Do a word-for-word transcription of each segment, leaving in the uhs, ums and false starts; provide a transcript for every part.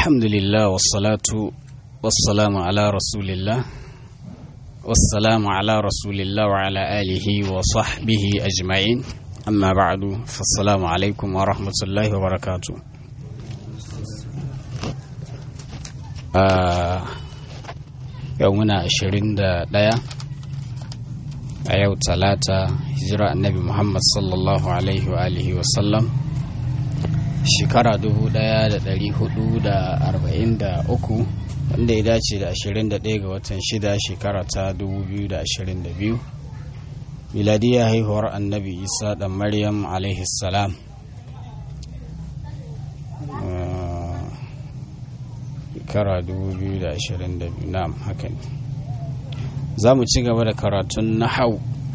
الحمد لله والصلاة والسلام على رسول الله والسلام على رسول الله وعلى آله وصحبه أجمعين أما بعد فالسلام عليكم ورحمة الله وبركاته. آه يومنا عشرين دايا أيو ثلاثة هجرة النبي محمد صلى الله عليه وآله وسلم shekara dubu ɗaya da ɗari hudu da arba'in da uku wanda ya dace da ashirin da ɗaya ga watan shida shekara ta dubu biyu da ashirin da biyu miladiyya haihuwar annabi isa ɗan maryam alaihi salam. shekara dubu biyu da ashirin da biyu na'am haka ne. Za mu ci gaba da karatun nahau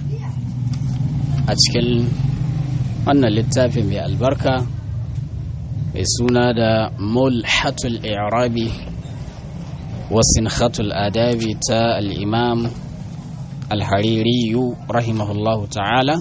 a cikin wannan littafin mai albarka mai suna da mulhatul i'rabi wa sinkhatul adabi ta al-imam al-hariri rahimahullahu ta'ala.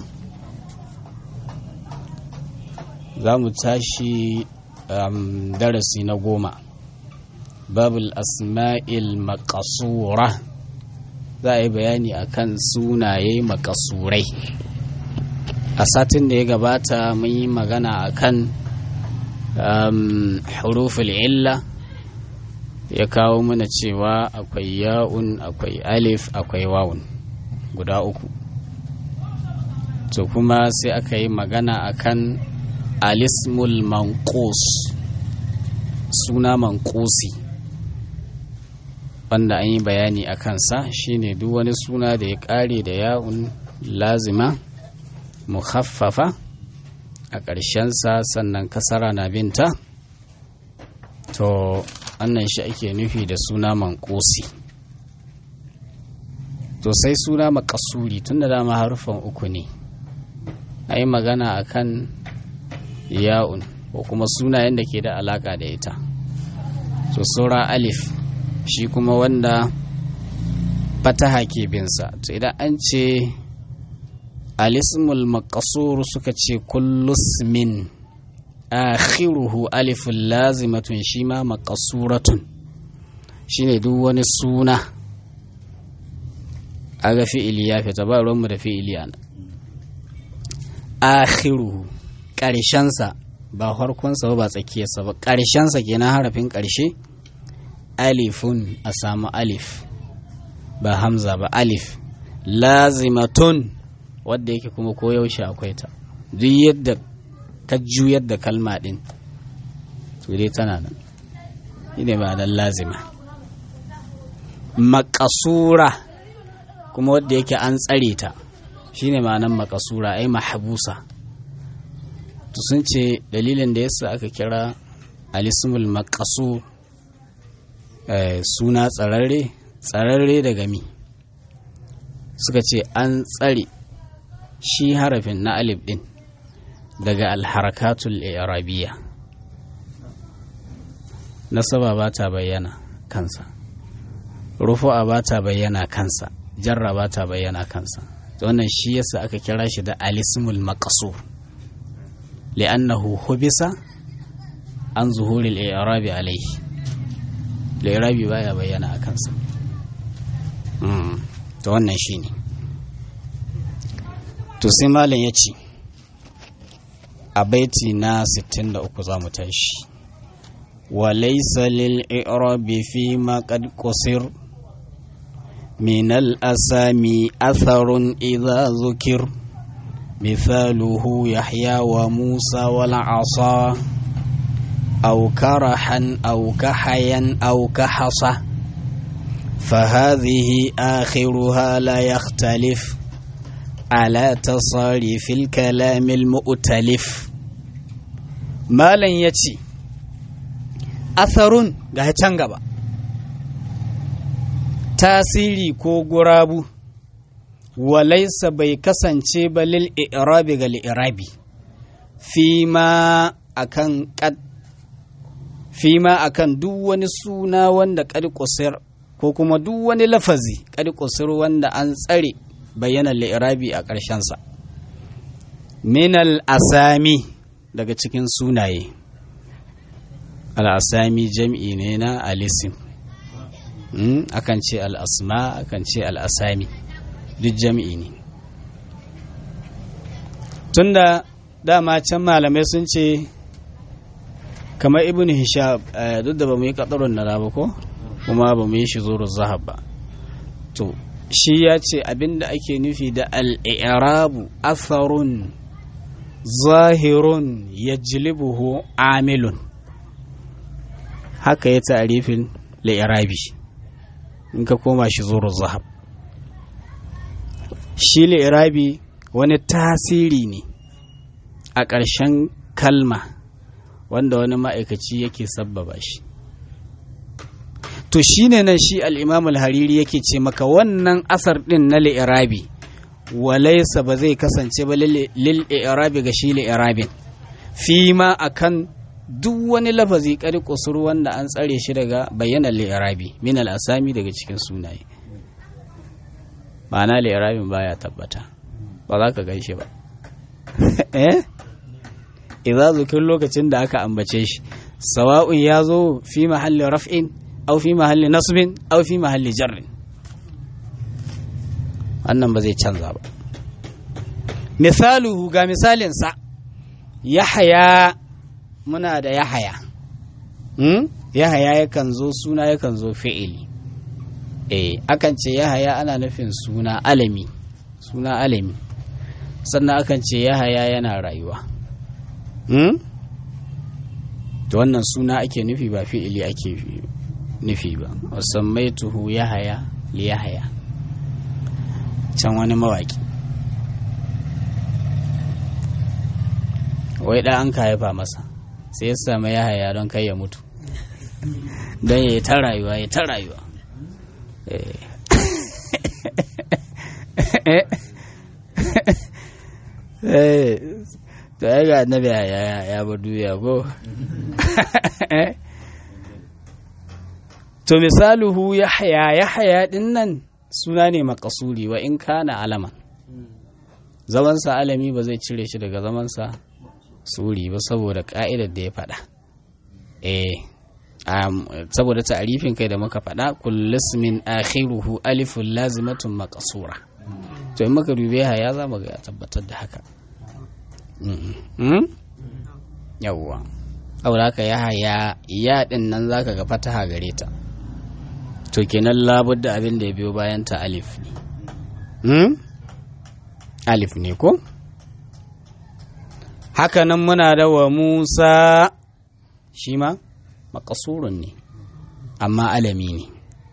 za mu tashi um, darasi na goma, babul asma'il maqasura. za a yi bayani akan sunaye makasurai. A satin da ya gabata mun yi magana akan Um, huruful illa, ya kawo mana cewa akwai ya'un, akwai alif, akwai wawun guda uku. To kuma sai aka yi magana akan alismul manqus, suna manqusi, wanda an yi bayani a kansa. Shine duk wani suna da ya ƙare da ya'un lazima mukhaffafa a ƙarshensa sannan kasara na binta, to annan shi ake nufi da suna manƙusi. to sai suna makasuri, tun da dama harufan uku ne, a yi magana a kan ya'un ko kuma sunayen da ke da alaƙa da ita. to saura alif, shi kuma wanda fataha ke binsa. to idan an ce alismul maqasur suka ce kullusmin akhiruhu alifun lazimatun, shi ma maqasuratun shine duk wani suna aga fi'ili ya fita, ba ruwanmu da fi'ili ana. akhiruhu ƙarshensa, ba harkonsa ba tsakiyarsa ba, ƙarshensa kenan harafin ƙarshe. alifun, a samu alif ba hamza ba, alif. lazimatun, wadda yake kuma koyaushe akwai ta, duk yadda ka juyar da kalma din to dai tana nan. shine ba dan lazima. Makasura kuma wadda yake an tsare ta, shine ma'anan makasura, ai mahbusa. to sun ce dalilin da yasa aka kira alismul maqasur eh, suna tsararre tsararre daga mi, suka ce an tsare shi harafin na alif din daga alharakatul i'rabiyya. nasaba ba ta bayyana kansa, rufu'a ba ta bayyana kansa, jarra ba ta bayyana kansa. to wannan shi yasa aka kira shi da alismul maqsur, li'annahu hubisa an zuhuril i'rabi alayhi. l'irabi baya bayyana a kansa. mm. to wannan shine. to sai malam ya ce a baiti na sittin da uku za mu tashi, wa laysa lil i'rabi fi ma qad qusir min al asami atharun idha zukir mithaluhu yahya wa musa wal asa aw karahan aw kahayan aw kahasa فهذه آخرها لا يختلف على تصاريف الكلام المؤتلف. مالن يتي أثر ga can gaba, tasiri ko gurabu, walaisa bai kasance ba lil i'rabi ga li'irabi, fima akan qad, fima akan duk wani suna wanda qad qusir, ko kuma duk wani lafazi qad qusir wanda an tsare bayyana li'irabi a ƙarshensa. minal asami, daga cikin sunaye. al'asami jam'i ne na alisim, akan ce al'asma, akan ce al'asami, duk jam'i ne. Tunda dama can malamai sun ce kamar ibn hisham, duk da ba mu yi kadarun na ba ko kuma ba mu yi shi zuru zahab ba, to shi ya ce abinda ake nufi da al'irabu atharun zahirun yajlibuhu amilun, haka ya tarifin li'irabi in ka koma shi zuru zahab. Shi li'irabi wani tasiri ne a ƙarshen kalma wanda wani ma'aikaci yake sabbaba shi. To shi ne nan shi al'imam al-hariri yake ce maka wannan asar ɗin na li'irabi walaisa ba zai kasance ba lil'irabi ga shi li'irabin fi ma a kan duk wani lafazi ƙari kusur wanda an tsare shi daga bayyana li'irabi min al'asami daga cikin sunaye. ma'ana li'irabin baya tabbata, ba za ka gaishe ba eh idza zukir lokacin da aka ambace shi, sawa'un ya zo fi mahalli raf'in aw fi mahalli nasbin aw fi mahalli jarrin, wannan ba zai canza ba. misaluhu ga misalin sa, yahya, muna da yahya hmm? yahya yakan zo suna yakan zo fi'ili. eh akan ce yahya ana nufin suna alami, suna alami, sannan akan ce yahya yana rayuwa. Hmm? to wannan suna ake nufi ba fi'ili ake nufi ba. wasammaituhu yahaya li yahaya, can wani mawaki wai da an ka haifa masa sai ya samu yahaya don kai ya mutu, don ya yi ta rayuwa ya ta rayuwa. eh to ya ga annabi ya ya bar duniya ko. to misaluhu yahya, yahya din nan suna ne makasuri wa in kana alaman, zamansa alami ba zai cire shi daga zamansa suri ba saboda ka'idar da ya faɗa. eh saboda ta'arifin kai da muka faɗa kullu ismin akhiruhu alifun lazimatun maqsura, to in muka dube ya za mu ga tabbatar da haka. yawwa saboda haka ya haya ya din nan zaka ga fataha gare ta, to kenan labudda abin da ya biyo bayan ta alif ne. alif ne ko. haka nan muna da wa Musa, shi ma maqsurun ne amma alami ne.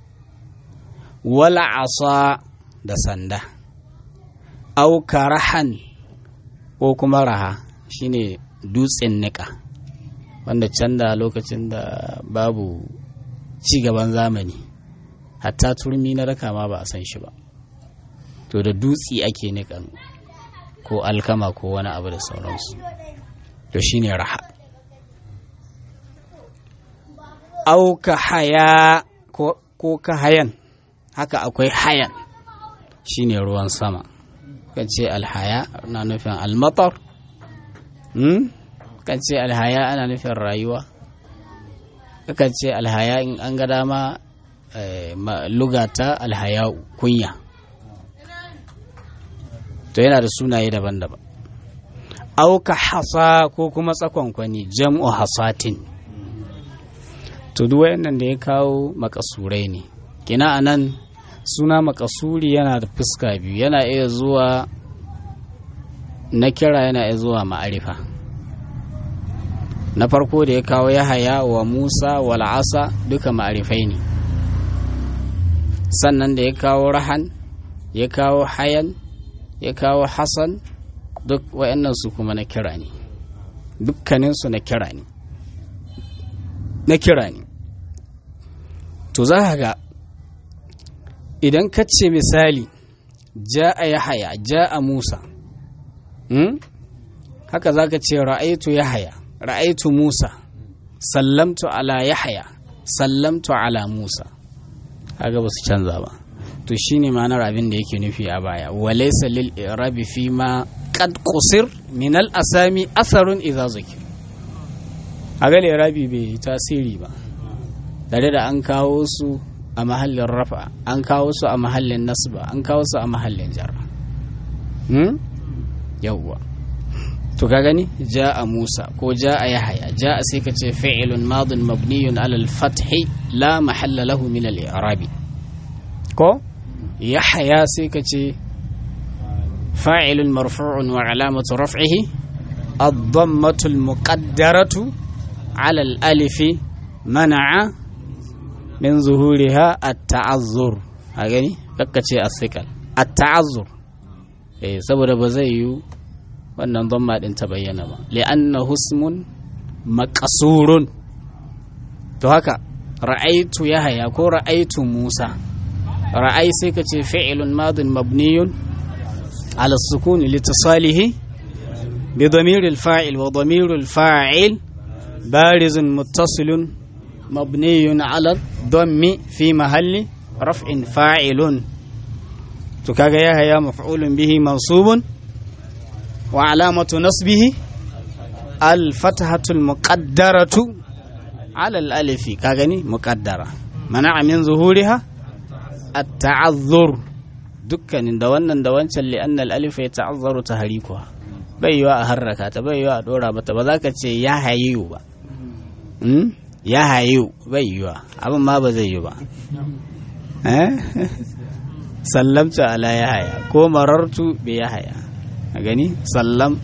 wala asa, da sanda. au karahan, ko kuma raha, shine dutsen nika, wanda can da lokacin da babu ci gaban zamani hatta turmi na raka ma ba a san shi ba, to da dutsi ake nikan ko alkama ko wani abu da sauransu, to shine raha. au ka haya, ko, ko ka hayan, haka akwai hayan, shine ruwan sama. kan ce alhaya na nufin almatar, hmm? kan ce alhaya ana nufin rayuwa, kan ce alhaya in an ga dama eh, lugata alhaya kunya, to yana da sunaye daban-daban. auka hasa, ko kuma tsakonkwani, jam'u hasatin, to duk wayannan da ya kawo makasurai ne. kina anan suna makasuri yana da fuska biyu, yana iya zuwa na kira, yana iya zuwa ma'arifa. na farko da ya kawo Yahaya wa Musa wal asa duka ma'arifai ne, sannan da ya kawo Rahan, ya kawo Hayan, ya kawo Hasan, duk wayannan su kuma na kira ne, dukkaninsu na kira ne na kira ne to za ka ga idan ka ce misali ja'a Yahaya, ja'a Musa, hmm? haka za ka ce ra'aitu Yahaya, ra'aitu Musa, sallamtu ala Yahaya, sallamtu ala Musa, haka ba su canza ba. to shine ma'anar abin da yake nufi a baya, walaysa lil i'rabi fi ma qad qusir min al asami atharun idza zikir. a ga lirabi bai tasiri ba tare da an kawo su a mahallin rafa, an kawo su a mahallin nasba, an kawo su a mahallin jarra. hmm? yawwa to ka gani ja'a Musa ko ja'a Yahya. Ja'a sai ka ce fi'lun madin mabniyun ala al-fath la mahalla lahu min al-i'rab. ko Yahya sai ka ce fa'ilun marfu'un wa alamatu raf'ihi ad-dammatu al-muqaddaratu ala al-alif man'a min zuhuriha at-ta'azzur. a gani kakka ce as-sikal at-ta'azzur eh saboda ba zai yi wannan dhamma din ta bayyana ba li'annahu ismun maqsurun. to haka ra'aytu Yahya ko ra'aytu Musa. ra'ay sai ka ce fi'lun madin mabniyun ala as-sukun litisalihi bi dhamir al-fa'il wa dhamir al-fa'il barizun muttasilun mabniyun ala dhammi fi mahalli raf'in fa'ilun. to kaga Yahya maf'ulun bihi mansubun wa alamatu nasbihi al-fathatu al-muqaddaratu ala al-alif. ka gani muqaddara mana'a min zuhuriha at-ta'azzur. dukkanin da wannan da wancan li anna al-alif yata'azzaru tahrikuha bai yiwa a harraka ta bai yiwa a dora mata ba za ka ce ya hayu ba. hmm? ya hayu bai yiwa abin ma ba zai yi ba. eh sallamtu ala Yahya ko marartu bi Yahya. a gani sallam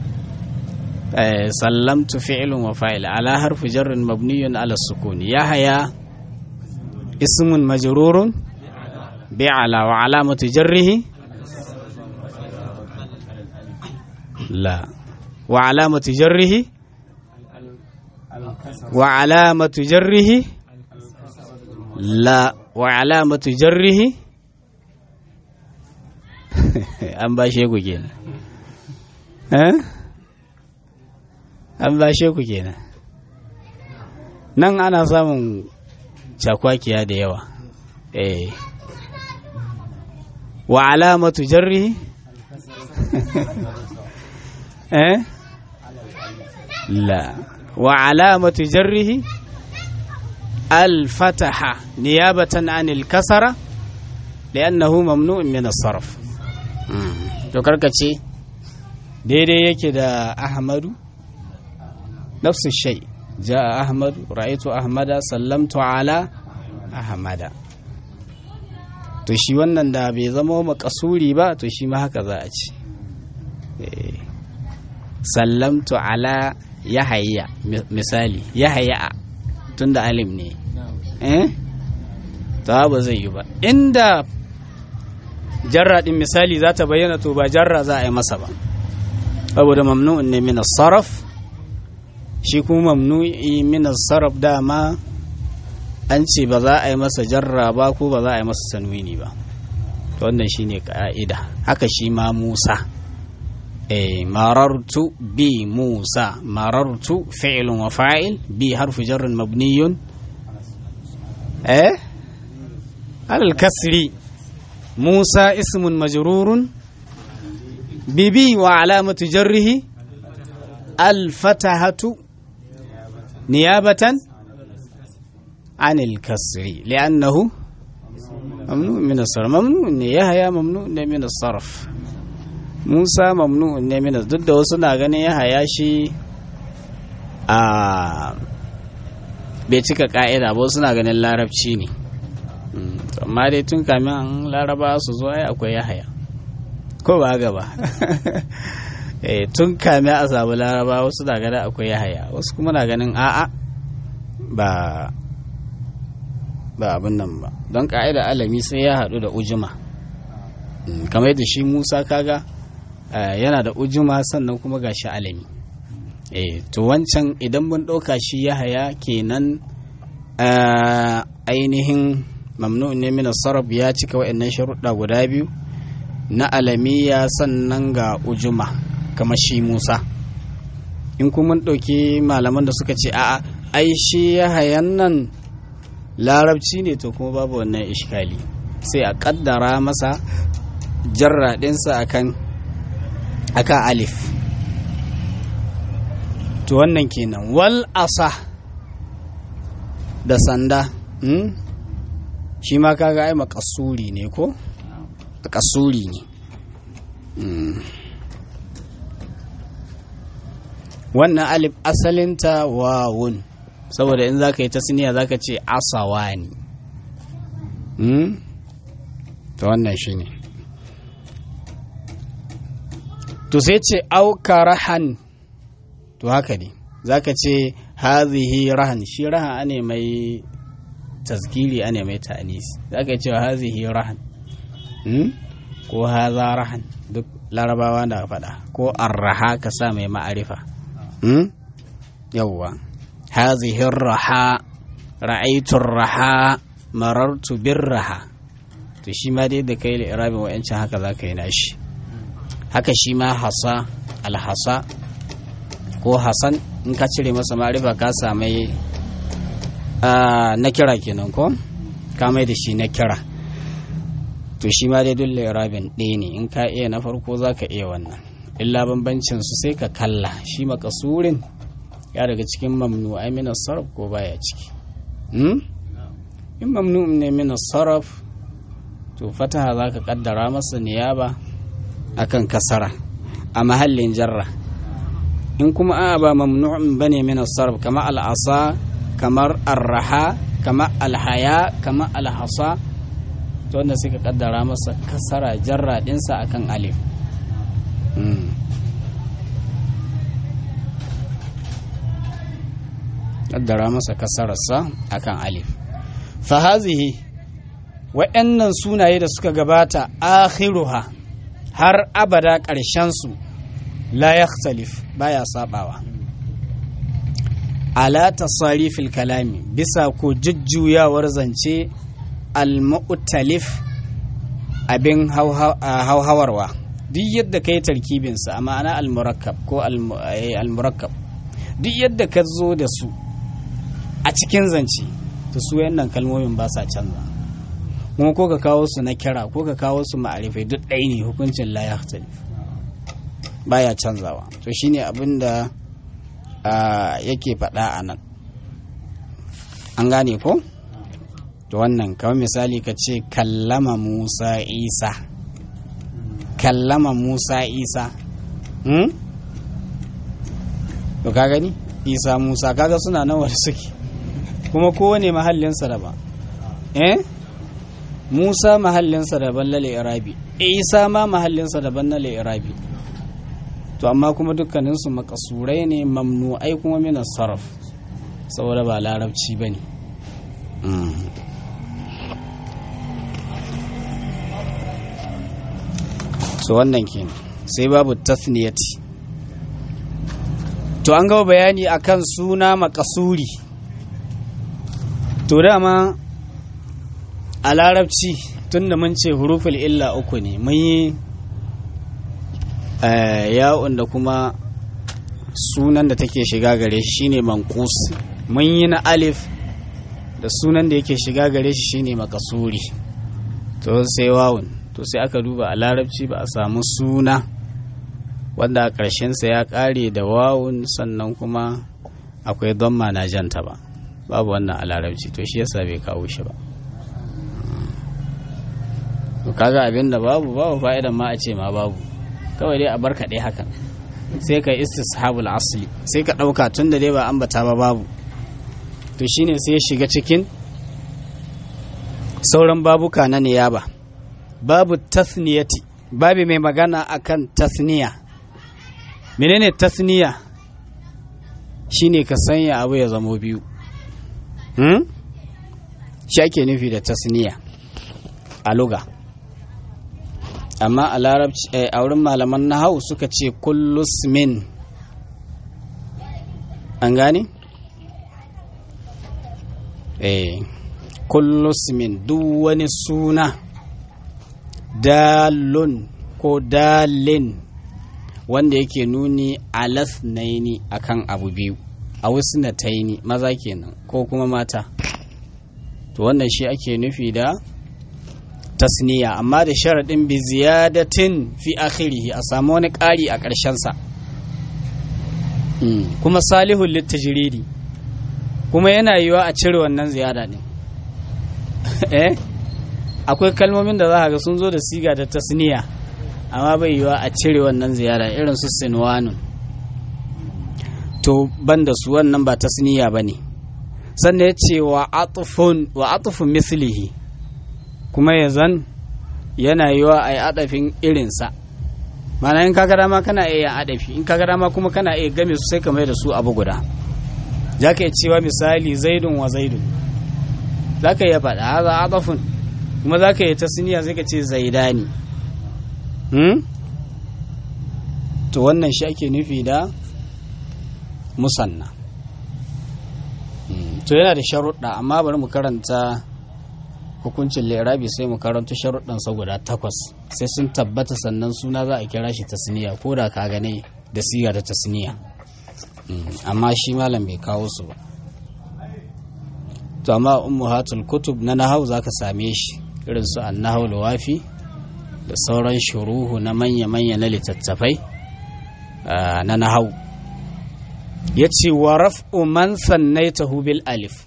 sallamtu fi'lun wa fa'il ala harfi jarrin mabniyun ala sukun. Yahya ismun majrurun bi ala wa alamatu jarrihi la wa alamatu jarrihi wa alamatu jarrihi la wa alamatu jarrihi an ba shi ku kenan. an ba shi ku kenan nan ana samun cakwakiya da yawa. eh wa alamatu jarrihi eh la wa alamatu jarrihi al-fataha niyabatan anil kasara li'annahu mamnu'un min as-sarf. to karkace daidai yake da Ahmadu nafsu shay. ja'a Ahmadu ra'aytu Ahmada sallamtu ala Ahmada. to shi wannan da bai zama makasuri ba to shi ma haka za a ce sallamtu ala Yahya misali Yahya tunda alim ne. eh to ba zai yi ba. inda jarra din misali za ta bayyana to ba jarra za a yi masa ba saboda mamnu'un ne min as-sarf. shi kuma mamnu'i min as-sarf dama an ce ba za a yi masa jarra ba ko ba za a yi masa tanwini ba. to wannan shine ka'ida. haka shi ma Musa eh marartu bi Musa. marartu fi'lun wa fa'il bi harfu jarrin mabniyun eh al-kasri. موسى اسم مجرور ببي وعلامة جره الفتحة نيابة عن الكسر لأنه ممنوع من الصرف. ممنوع يحيى ممنوع من الصرف. موسى ممنوع من الضد. da wasu na ganin Yahaya shi a bai cika ka'ida ba, wasu na ganin larabci ne. amma dai tun kamin an laraba su zo ai akwai Yahaya ko ba gaba. eh tun kamin a samu laraba wasu na ganin akwai Yahaya, wasu kuma na ganin a'a ba ba abin nan ba, don ka'ida alami sai ya haɗu da ujuma. kamar yadda shi Musa kaga yana da ujuma sannan kuma ga shi alami. eh to wancan idan mun ɗauka shi Yahaya kenan ainihin mamnu ne min sarf ya cika waɗannan sharuɗa guda biyu na alamiya sannan ga ujuma kamar shi Musa. in kuma mun ɗauki malaman da suka ce a'a ai shi Yahayan nan larabci ne to kuma babu wannan ishkali, sai a kaddara masa jarra ɗinsa akan akan alif. to wannan kenan. Wal asa da sanda, hmm? shi ma kaga ai makasuri ne ko? Makasuri ne. Hmm. Wannan alif asalinta wawun, saboda in za ka yi tasniya za ka ce asawani. Hmm? to wannan shi ne. To sai ce auka rahan, to haka ne za ka ce hazihi rahan, shi rahan ane mai tasgiri ane mai ta'anis, za ka ce hazihi rahan, hmm? ko haza rahan, duk larabawa da faɗa, ko arraha ka sa mai ma'arifa. Hmm? yawwa hazihi raha, ra'aitu raha, marartu birraha. To shi ma dai da kai li'irabin wa'ancin haka za ka yi nashi. Haka shi ma hasa, alhasa ko hasan, in ka cire masa ma'arifa ka samai na kira kenan ko ka mai da shi na kira. To shi ma dai dole li'irabin ɗaya ne, in ka iya na farko za ka iya wannan, illa bambancin su sai ka kalla shi makasurin ya daga cikin mamnu'ai min as-sarf ko baya ciki. hmm? in mamnu ne min as-sarf to fataha zaka kaddara masa niyaba akan kasara a mahallin jarra. In kuma a ba mamnu'un bane min as-sarf kama al-asa, kamar ar-raha, kama al-haya, kama al-hasa, to wanda sai ka kaddara masa kasara jarra dinsa akan alif. kaddara masa kasararsa akan alif. Fahazihi, wa'annan sunaye da suka gabata, akhiruha har abada ƙarshensu la yakhtalif baya sabawa, ala tasarifil kalami bisa ko jujjuyawar zance, al-mu'talif abin hauhawarwa, duk yadda ka yi tarkibinsa a ma'ana al-murakkab ko al-murakkab, duk yadda ka zo da su a cikin zance, to su yannan kalmomin ba sa canza, kuma ko ka kawo su na kira ko ka kawo su ma'arifai duk ɗaya ne, hukuncin la yakhtalif baya canzawa. To shine abin da yake faɗa a nan, an gane ko? To wannan kawai misali ka ce kallama Musa Isa, kallama Musa Isa, hmm? to ka gani Isa Musa, kaga suna nan wanda suke, kuma kowane mahallinsa daban. eh Musa mahallinsa daban na li'irabi, Isa ma mahallinsa daban na li'irabi, to amma kuma dukkaninsu makasurai ne, mamnu'ai kuma min as-sarf, saboda ba larabci bane. mm. So wannan kenan, sai babu tasniyati. To an gaba bayani akan suna makasuri. To dama a larabci tunda mun ce huruful illa uku ne, mun yi ya'un da kuma sunan da take shiga gare shi shine manqus, mun yi na alif da sunan da yake shiga gare shi shine makasuri. To sai wawun, to sai aka duba a larabci ba a samu suna wanda a ƙarshensa ya ƙare da wawun sannan kuma akwai dhamma na janta ba, babu wannan a larabci, to shi yasa bai kawo shi ba. to kaga abin da babu babu fa'idan ma a ce ma babu, kawai dai a barka dai hakan, sai ka istishabul asli, sai ka ɗauka tun da dai ba ambata ba babu, to shine sai ya shiga cikin sauran babuka na niyaba. Babu tasniyati, babu mai magana akan tasniya. Menene tasniya? Shine ka sanya abu ya zamo biyu. hmm? Shi ake nufi da tasniya a lugha. Amma a larabci a wurin malaman nahau suka ce kullu ismin, an gane? eh kullu ismin, duk wani suna, dalun ko dalin wanda yake nuni alas naini akan abu biyu, a wasu na taini maza kenan ko kuma mata, to wannan shi ake nufi da tasniya, amma da sharaɗin bi ziyadatin fi akhirihi, a samu wani ƙari a ƙarshensa. kuma salihul litajridi kuma yana yiwa a cire wannan ziyada din eh akwai kalmomin da za ka ga sun zo da siga da tasniya amma bai yiwa a cire wannan ziyada irin su sinwanun to banda su wannan ba tasniya bane sannan ya ce wa atufun wa atufu mislihi kuma ya zan yana yiwa a yi adafin irinsa mana in kaga dama kana iya adafi in kaga dama kuma kana iya game su sai ka mai da su abu guda za ka iya cewa misali zaidun wa zaidun za ka iya faɗa haza atufun kuma za ka yi tasniya sai ka ce zaidani hmm? to wannan shi ake nufi da musanna to yana da sharuɗa amma bari mu karanta hukuncin lirabi sai mu karanta sharuɗansa guda takwas sai sun tabbata sannan suna za a kira shi tasniya ko da ka gane da siga ta tasniya amma shi malam bai kawo su ba to amma ummuhatul kutub na nahau zaka same shi irin su an-nahwu al-wafi da sauran shuruhu na manya-manya na littattafai na nahau ya ce wa raf'u man sannaitahu bil alif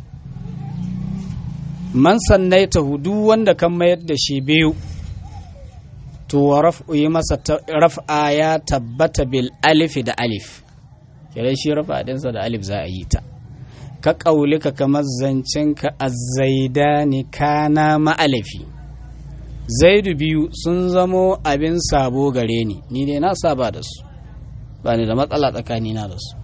man sannaitahu duk wanda kan mayar da shi biyu to wa raf'u yi masa raf'a ya tabbata bil alif da alif kire shi raf'a dinsa da alif za a yi ta ka kaulika kamar zancenka az-zaidani kana ma'alafi zaidu biyu sun zamo abin sabo gare ni ni dai na saba da su ba ni da matsala tsakanina da su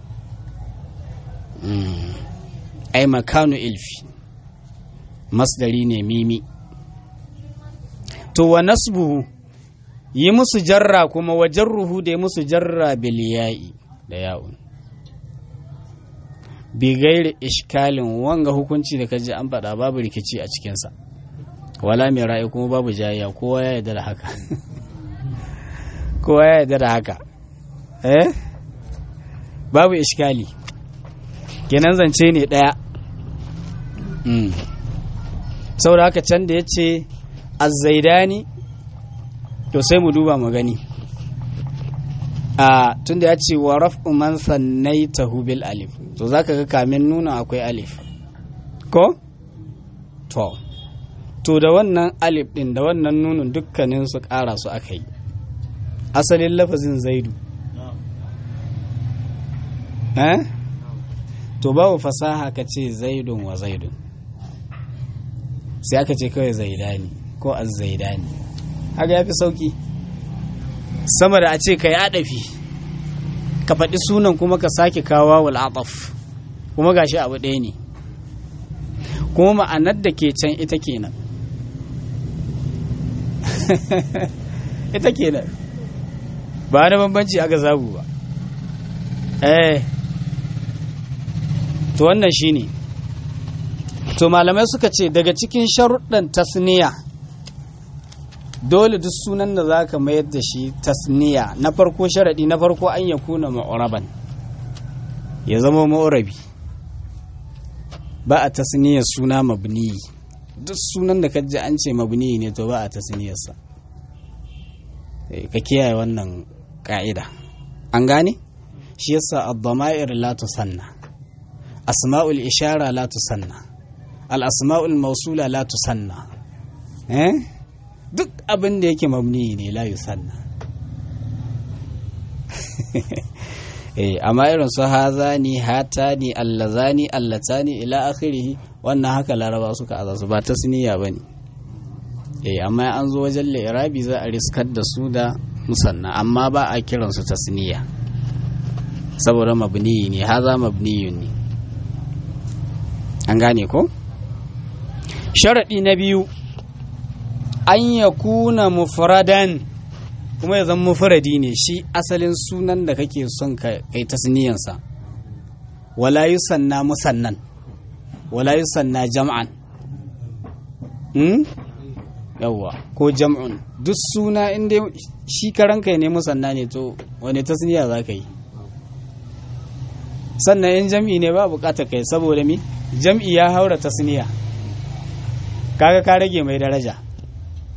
ai makanu ilfi masdari ne mimi to wa nasbuhu yi musu jarra kuma wa jarruhu da yi musu jarra bil ya'i da ya'un bi gairi ishkalin wanga hukunci da kaji an faɗa babu rikici a cikinsa wala mai ra'ayi kuma babu jayayya kowa ya yarda da haka kowa ya yarda da haka eh babu ishkali kenan zance ne ɗaya saboda haka can da ya ce azzaidani to sai mu duba mu gani a tunda ya ce wa raf'u man sannaitahu bil alif to zaka ga kamin nuna akwai alif ko to to da wannan alif din da wannan nunun dukkanin su ƙara su aka yi asalin lafazin zaidu eh to babu fasaha ka ce zaidun wa zaidun sai aka ce kawai zaidani ko az-zaidani haka yafi sauki sama da a ce ka yi adafi ka faɗi sunan kuma ka sake kawo wal ataf kuma gashi abu ɗaya ne kuma ma'anar da ke can ita kenan ita kenan ba da bambanci aka zabu ba eh to wannan shine to malamai suka ce daga cikin sharuɗan tasniya dole duk sunan da za ka mayar da shi tasniya na farko sharaɗi na farko an ya kuna ma'uraban ya zama ma'urabi ba a tasniyar suna mabni duk sunan da kaji an ce mabni ne to ba a tasniyarsa ka kiyaye wannan ka'ida an gane shi yasa ad-dama'ir la tusanna asma'ul ishara la tusanna al-asma'ul mawsula la tusanna eh duk abin da yake mabni ne la yusanna eh amma irin su hazani hatani allazani allatani ila akhirih wannan haka laraba suka azasu ba tasniya bane eh amma an zo wajen li'irabi za a riskar da su da musanna amma ba a kiran su tasniya saboda mabni ne haza mabniyun ne an gane ko sharadi na biyu an ya kuna mufradan kuma ya zama mufradi ne shi asalin sunan da kake son kai tasniyansa wala yusanna musannan wala yusanna jam'an hmm? yawwa ko jam'un duk suna inda shi karan kai ne musanna ne to wani tasniya za ka yi sannan in jam'i ne ba bukatar kai saboda mi jam'i ya haura tasniya kaga ka rage mai daraja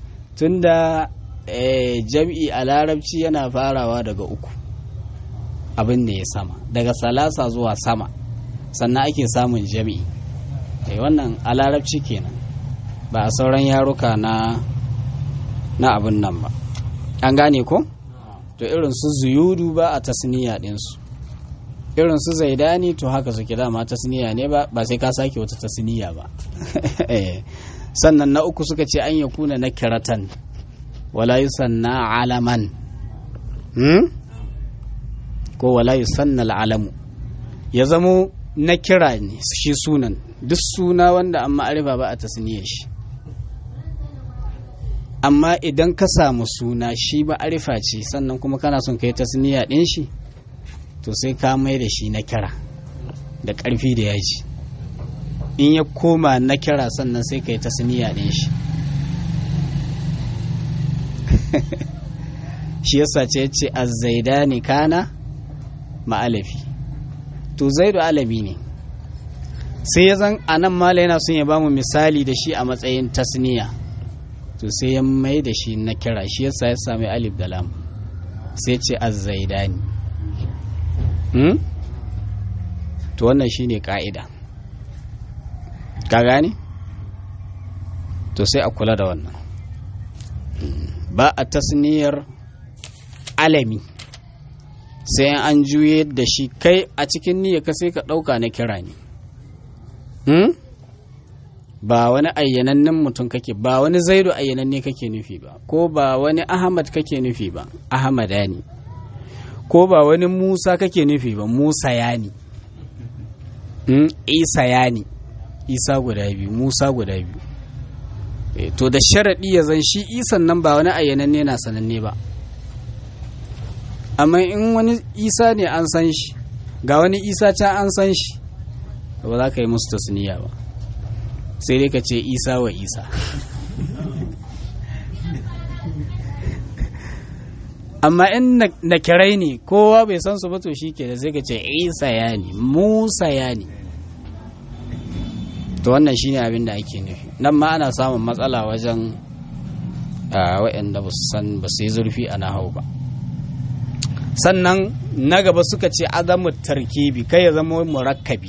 tunda eh, jam'i a larabci yana farawa daga uku abin da ya sama daga salasa zuwa sama sannan ake samun jami'i eh wannan a larabci kenan ba a sauran yaruka na na abin nan ba an gane ko to irin su zuyudu ba a tasniya ɗinsu irin su zaidani to haka suke dama tasniya ne ba ba sai ka sake wata tasniya ba sannan na uku suka ce an yakuna na kiratan wala yusanna alaman hmm? ko wala yusanna alamu ya zamo na kira ne shi sunan duk suna wanda an ma'arifa ba a tasniyar shi amma idan ka samu suna shi ba arifa ce sannan kuma kana son kai tasniya din shi to sai ka mai da shi na kira da ƙarfi da yaji in ya koma na kira sannan sai kai tasniya din shi shi yasa ce ce az-zaidani kana ma'alafi to zaidu alami ne sai ya zan anan mala yana son ya bamu misali da shi a matsayin tasniya to sai ya mai da shi na kira shi yasa ya sami alif da lam sai ce az-zaidani hmm? to wannan shine ka'ida ka gane to sai a kula da wannan ba a tasniyar alami sai an juye da shi kai a cikin niyya ka sai ka ɗauka na kira ne hmm? ba wani ayyanannen mutum kake ba wani zaidu ayyananne kake nufi ba ko ba wani ahmad kake nufi ba ahmadani ko ba wani musa kake nufi ba musa yani hmm? isa yani isa guda biyu musa guda biyu e, to da sharaɗi ya zan shi isan nan ba wani ayyananne na sananne ba amma in wani isa ne an san shi ga wani isa can an san shi ba za ka yi musu tasniya ba sai dai ka ce isa wa isa amma in na kirai ne kowa bai san su ba to shi ke da sai ka ce isa ya ne musa ya ne to wannan shine abin da ake nufi nan ma ana samun matsala wajen waɗanda ba su san ba su yi zurfi a nahau ba sannan na gaba suka ce azamu tarkibi kai ya zama murakkabi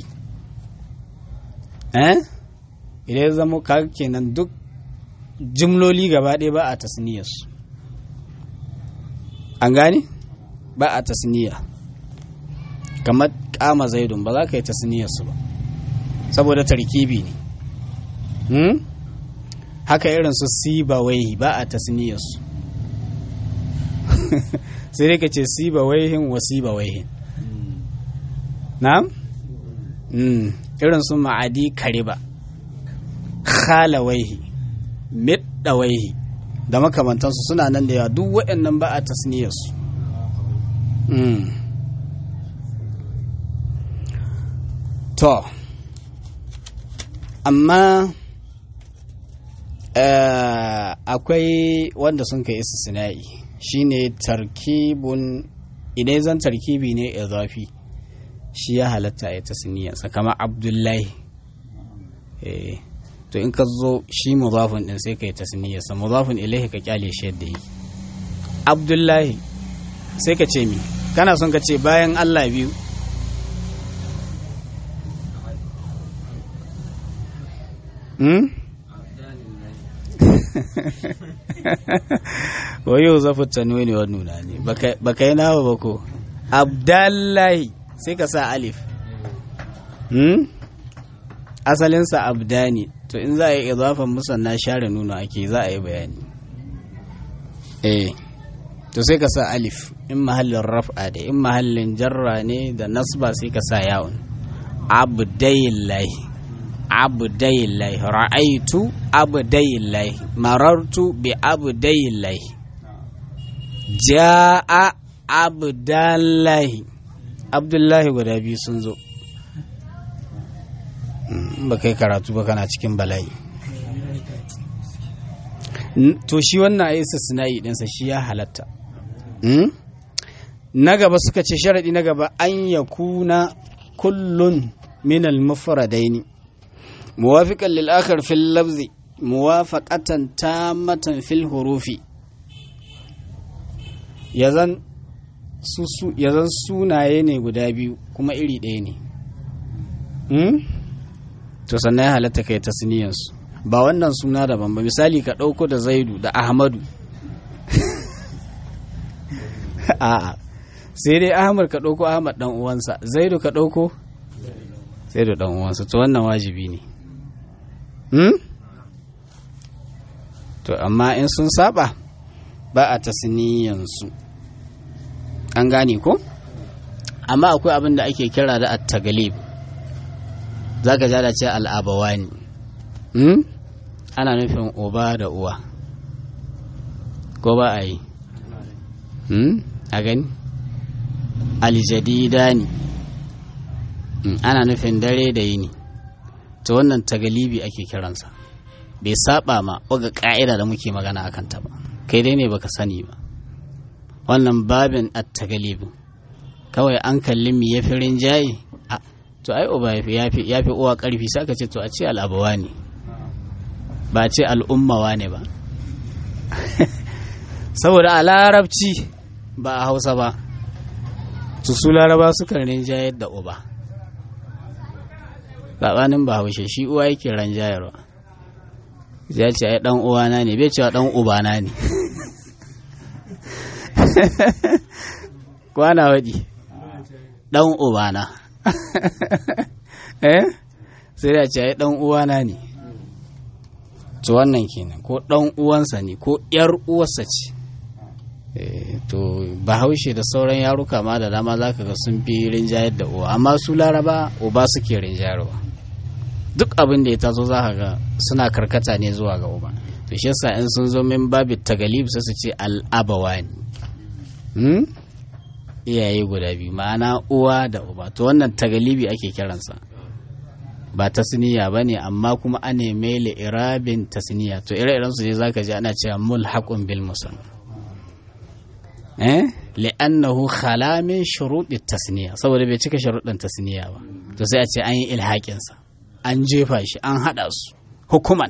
eh idan ya zama kaga kenan duk jimloli gaba ɗaya ba a tasniyar su an gane ba a tasniya kamar kama zaidun ba za ka yi tasniyar su ba saboda tarkibi ne hmm? haka irin su sibawaihi ba a tasniyar su sai dai ka ce sibawaihin wa sibawaihin na'am mm. irin su ma'adi kariba khalawaihi middawaihi da makamantansu suna nan da yawa duk waɗannan ba a tasniyar su mm. to amma uh, akwai wanda sun kai istisna'i shine tarkibun idan zan tarkibi ne idafi shi ya halatta ya tasniyarsa kamar abdullahi eh to in ka zo shi mudafin din sai ka yi tasniyarsa mudafin ilaihi ka kyale shi yadda yi abdullahi sai ka ce mi kana son ka ce bayan Allah biyu hmm? wayo zafi tanwini wa nuna ne baka yi nawa ba ko abdallahi sai ka sa alif hmm? asalinsa abdani to in za a yi izafan musanna share nuna ake za a yi bayani eh to sai ka sa alif in mahallin raf'a da in mahallin jarra ne da nasba sai ka sa yawon abdaillahi abdaillahi ra'aitu abdaillahi marartu bi abdaillahi ja'a abdallahi abdullahi guda biyu sun zo ba kai karatu ba kana cikin bala'i to shi wannan ayi sinayi dinsa shi ya halatta na gaba suka ce sharadi na gaba an yakuna kullun min al-mufradaini muwafiqan lil akhar fil lafzi muwafaqatan tammatan fil hurufi yazan su su yazan sunaye ne guda biyu kuma iri ɗaya ne hmm? to sannan ya halatta kai tasniyansu ba wannan suna daban ba misali ka ɗauko da zaidu da ahmadu a'a sai dai ahmad ka ɗauko ahmad ɗan uwansa zaidu ka ɗauko zaidu ɗan uwansa to wannan wajibi ne hmm? to amma in sun saba ba a tasniyansu an gane ko amma akwai abin da ake kira da at-taglib zaka ja da ce al-abawani hmm? ana nufin uba da uwa ko ba a yi hmm? a gani aljadidani hmm. ana nufin dare da yini to wannan tagalibi ake kiransa bai saba ma waga ka'ida da muke magana akan ta ba kai dai ne baka sani ba wannan babin at-tagalib kawai an kalli mi yafi rinjaye to ai uba yafi yafi yafi uwa karfi sai ka ce to a ce al-abawani ba ce al'ummawa ne ba saboda a larabci ba a hausa ba su su laraba sukan rinjayar da uba saɓanin ba haushe shi uwa yake rinjayarwa ya ce ai ɗan uwana ne bai cewa ɗan ubana ne kwana waɗi ɗan ubana eh sai da ce ai ɗan uwana ne to wannan kenan ko ɗan uwansa ne ko ƴar uwarsa ce to bahaushe da sauran yaruka ma da dama zaka ga sun fi rinjayar da uwa amma su laraba uba suke rinjayarwa duk abin da ya taso zaka ga suna karkata ne zuwa ga uba to shi yasa in sun zo min babu tagalib sai su ce al-abawani hmm? iyaye guda biyu ma'ana uwa da uba to wannan tagalibi ake kiransa ba tasniya ba ne amma kuma ane mai irabin tasniya to ire-iren su ne zaka ji ana cewa mulhaqun bil musanna eh li'annahu khala min shuruɗi tasniya saboda bai cika sharuɗin tasniya ba to sai a ce an yi ilhaƙin sa an jefa shi an hada su hukuman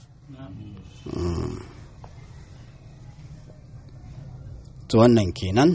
to wannan kenan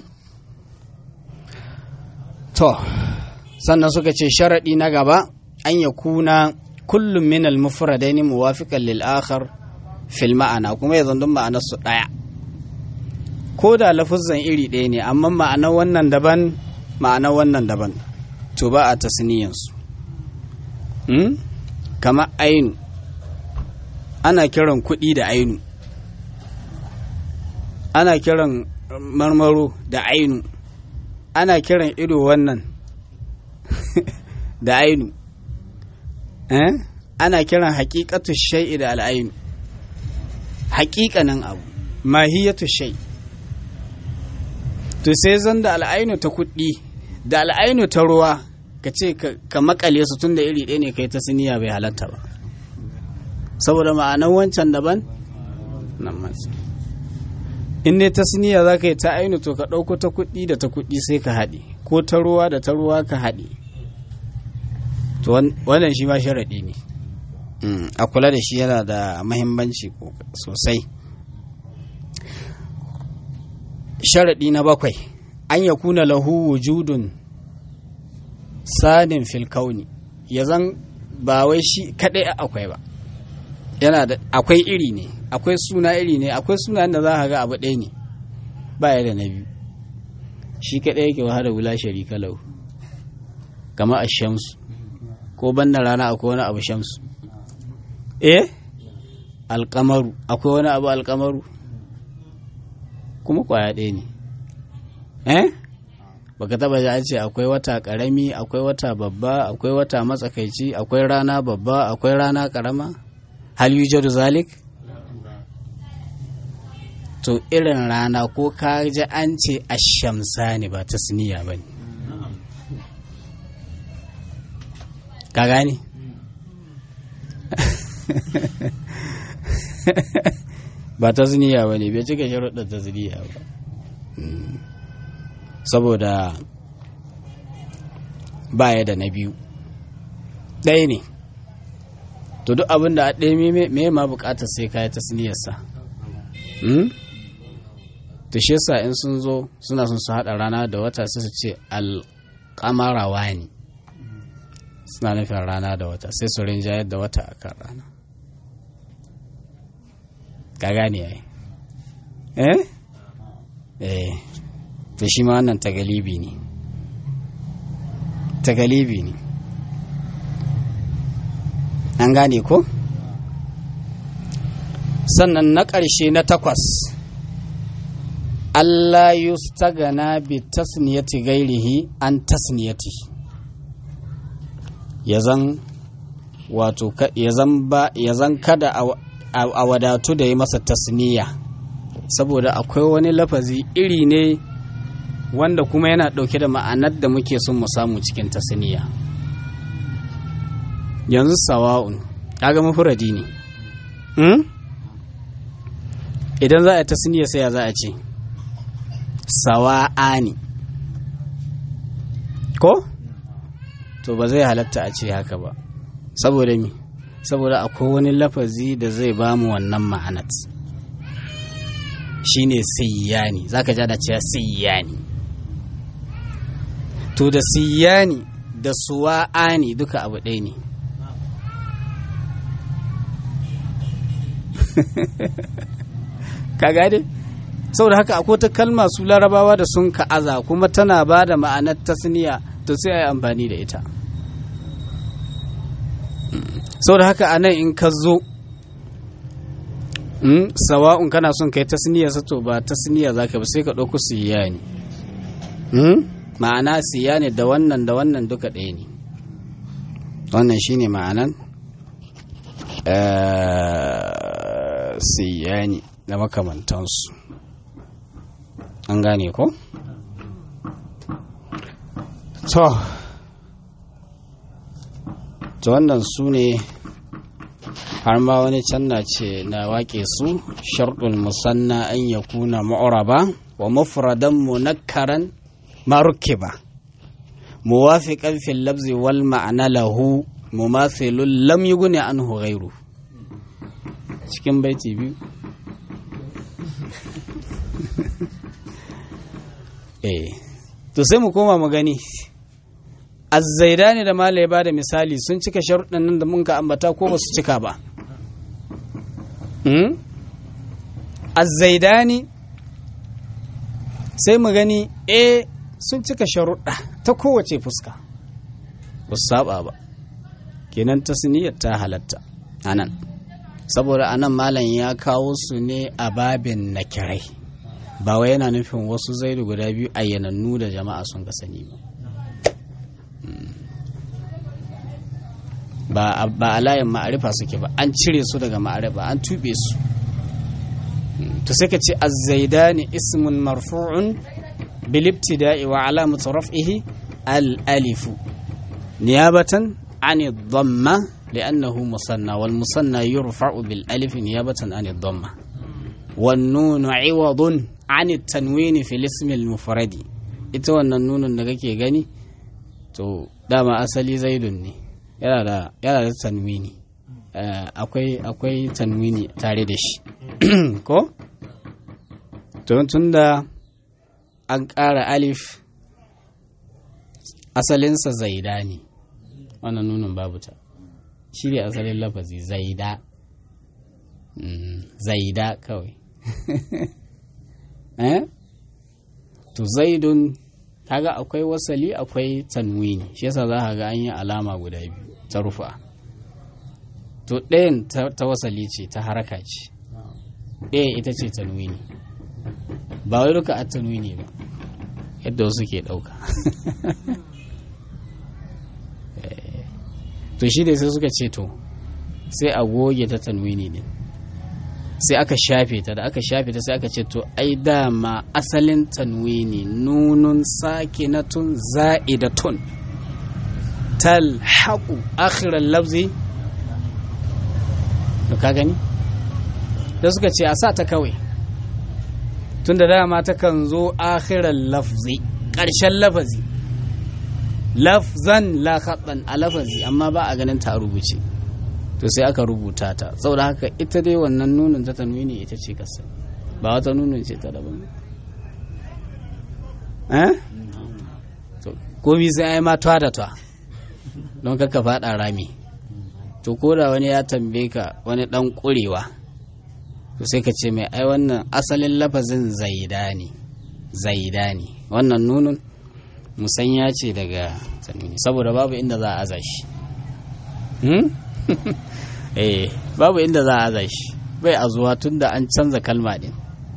to sannan suka ce sharaɗi na gaba an ya kuna kullum min al-mufradaini muwafiqan lil akhar fil ma'ana kuma ya zandun ma'anar su daya ko da lafuzan iri ɗaya ne amma ma'anar wannan daban ma'anar wannan daban to ba a tasniyan su hmm? kama ainu ana kiran kuɗi da ainu ana kiran marmaro da ainu ana kiran ido wannan da ainu eh? ana kiran haƙiƙatu shai'i da al'ainu haƙiƙanin abu mahiyatu shai to sai zan da al'ainu ta kuɗi da al'ainu ta ruwa ka ce ka makale su tun da iri ɗaya ne kai ta siniya bai halatta ba saboda ma'anar wancan daban nan masu in ne ta siniya za ka yi ta ainu to ka ɗauko ta kuɗi da ta kuɗi sai ka haɗe ko ta ruwa da ta ruwa ka haɗe to wannan shi ma sharaɗi ne a kula da shi yana da mahimmanci sosai sharaɗi na bakwai an ya kuna lahu wujudun sadin fil kauni ya zan ba wai shi kaɗai akwai ba yana da akwai iri ne akwai suna iri ne akwai suna da za ka ga abu ɗaya ne ba ya da na biyu shi kaɗai yake wahada wula sharika lahu kama a shamsu ko banna rana akwai wani abu shamsu eh alkamaru akwai wani abu alkamaru kuma kwaya ɗaya ne eh baka taba ji an ce akwai wata karami akwai wata babba akwai wata matsakaici akwai rana babba akwai rana karama hal yujadu zalik to irin rana ko ka ji an ce ashamsani ba tasniya bane ka gane ba tasniya bane bai cika sharuɗin tasniya ba saboda baya da na biyu ɗaya ne to duk abin da a ɗaya me ma buƙatar sai kayi tasniyarsa to to shi yasa in sun zo suna son su haɗa rana da wata sai su ce alƙamara wani suna nufin rana da wata sai su rinjayar da wata akan rana ka gane ai eh eh to shi ma wannan tagalibi ne tagalibi ne an gane ko sannan na ƙarshe na takwas Allah yustagana bi tasniyati gairihi an tasniyati yazan wato yazan ba yazan kada a wadatu da yi masa tasniya saboda akwai wani lafazi iri ne wanda kuma yana ɗauke da ma'anar da muke son mu samu cikin tasniya yanzu sawa'un kaga mufradi ne hmm? idan za a tasniya sai ya za a ce sawa'ani ko to ba zai halatta a ce haka ba saboda mi saboda akwai wani lafazi da zai ba mu wannan ma'anat shine siyani zaka ja da cewa siyani to da siyani da suwa'ani duka abu ɗaya ne ka gade saboda haka akwai ta kalma su larabawa da sun ka'aza kuma tana ba da ma'anar tasniya to sai a yi amfani da ita saboda haka a nan in ka zo sawa'un kana son kai tasniya sato ba tasniya za ka ba sai ka ɗauku siya ne ma'ana siya ne da wannan da wannan duka ɗaya ne wannan shi ne ma'anan siya ne da makamantansu an gane ko? to to wannan su ne har ma wani can na ce na wake su sharɗul musanna an ya kuna ma'uraba wa mufradan munakkaran marukiba muwafiqan fil labzi wal ma'ana lahu mumathilun lam yughni anhu ghayru cikin baiti biyu eh to sai mu koma mu gani azzaidani da mala ya bada misali sun cika sharuɗan nan da mun ka ambata ko ba su cika ba hmm? azzaidani sai mu gani eh sun cika sharuɗa ta kowace fuska ba su saba ba kenan tasniyar ta halatta anan saboda anan malam ya kawo su ne a babin nakirai ba wai yana nufin wasu zaidu guda biyu ayyanannu da jama'a sun ka sani ba ba a layin ma'arifa suke ba an cire su daga ma'arifa an tube su to sai ka ce az-zaidani ismun marfu'un bil ibtida'i wa alamatu raf'ihi al-alif niyabatan 'an ad-damma li'annahu musanna wal musanna yurfa'u bil alif niyabatan 'an ad-damma wan nunu 'iwadun 'an at-tanwin fi al-ism al-mufrad ita wannan nunun da kake gani to dama asali zaidun ne yana da yana da tanwini akwai akwai tanwini tare da shi ko to tunda an ƙara alif asalinsa zaida ne wannan nunin babu ta shi ne asalin lafazi zaida zaida kawai eh to zaidun kaga akwai wasali akwai tanwini shi yasa za ka ga an yi alama guda biyu ta rufa to ɗayan ta wasali ce ta haraka ce ɗaya ita ce tanwini ba wai duka a tanwini ba yadda wasu ke ɗauka to shi dai sai suka ce to sai a goge ta tanwini ne sai aka shafe ta da aka shafe ta sai aka ce to ai dama asalin tanwini nunun sakinatun za'idatun talhaqu akhiral lafzi to ka gani da suka ce a sa ta kawai tunda dama ta kan zo akhiral lafzi ƙarshen lafazi lafzan la khattan a lafazi amma ba a ganin ta a rubuce to sai aka rubuta ta saboda haka ita dai wannan nunin ta tanwini ita ce kasa ba wata nunin ce ta daban eh to komi sai ai ma tuwa da tuwa don kaka faɗa rami to ko da wani ya tambaye ka wani ɗan ƙurewa to sai ka ce mai ai wannan asalin lafazin zaidani zaidani wannan nunun musanya ce daga tanwini saboda babu inda za a aza shi eh babu inda za a aza shi bai azuwa tunda an canza kalma din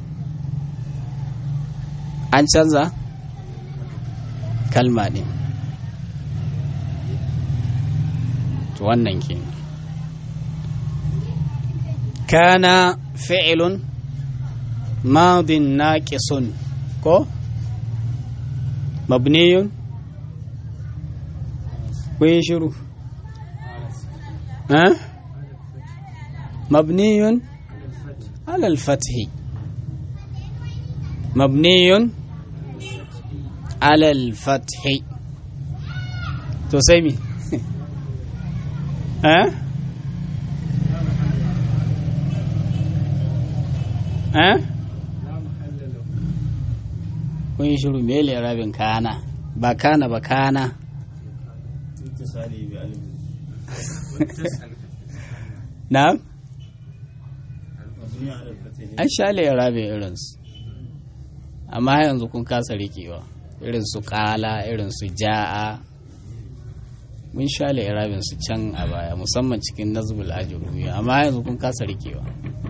an canza kalma din to wannan ke kana fi'ilun madin naqisun ko mabniyun kun shiru ha mabniyun ala al-fathi mabniyun ala al-fathi to sai mi ha ha kun yi shiru mele rabin kana ba kana ba kana na an shale rabin irinsu amma yanzu kun kasa rikewa irin su kala irin su ja'a mun shale rabin su can a baya musamman cikin nazbul ajrumi amma yanzu kun kasa rikewa